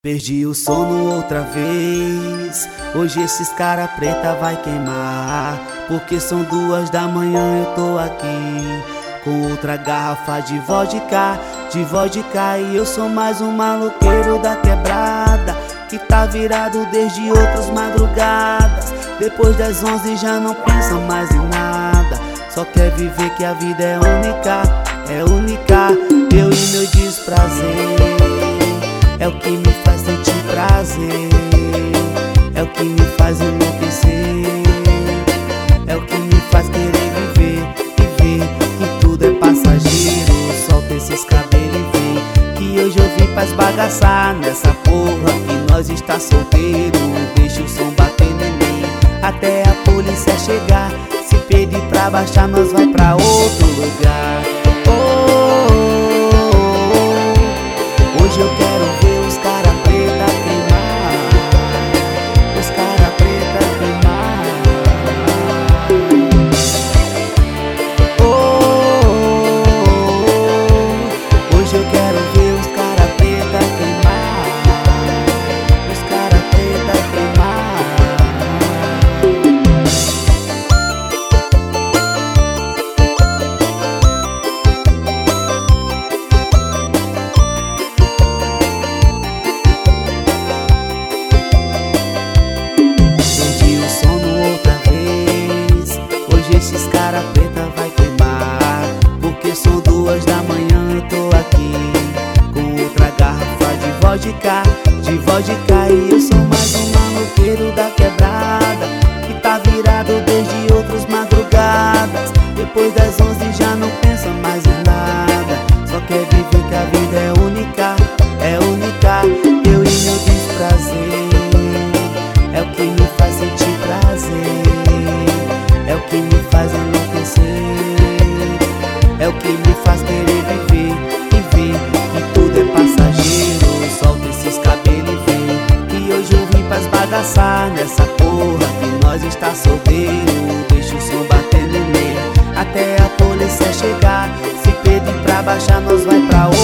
Perdi o sono outra vez. Hoje esses cara preta vai queimar, porque são 2 da manhã, eu tô aqui com outra garrafa de vodka, e eu sou mais um maloqueiro da quebrada, que tá virado desde outras madrugadas. Depois das 11 já não pensa mais em nada, só quer viver que a vida é única, é única. Eu e meu desprazer é o que me faz sentir prazer, é o que me faz enlouquecer, é o que me faz querer viver, que tudo é passageiro. Solta esses cabelos e vem, que hoje eu vim pra esbagaçar nessa porra, que nós está solteiro. Deixa o som bater neném, até a polícia chegar. Se pedir pra baixar, nós vai pra outro lugar. Hoje eu quero ver os cara preta queimar, os cara preta queimar. Hoje eu quero ver os cara preta queimar, os cara preta queimar. Esses cara preta vai queimar, porque são 2 da manhã, eu tô aqui com outra garrafa de vodka, e eu sou mais um maloqueiro da quebrada, que tá virado desde outras madrugadas. Depois das 11 já não pensa mais em nada, só quer viver que a vida é única, é única. Eu e meu desprazer é o que me faz sentir prazer, é o que me faz enlouquecer, é o que me faz querer viver, que tudo é passageiro. Solta esses cabelos e vem, que hoje eu vim pra esbagaçar nessa porra, que nós está solteiro. Deixa o som bater no meio, até a polícia chegar. Se pedir pra baixar, nós vai pra outro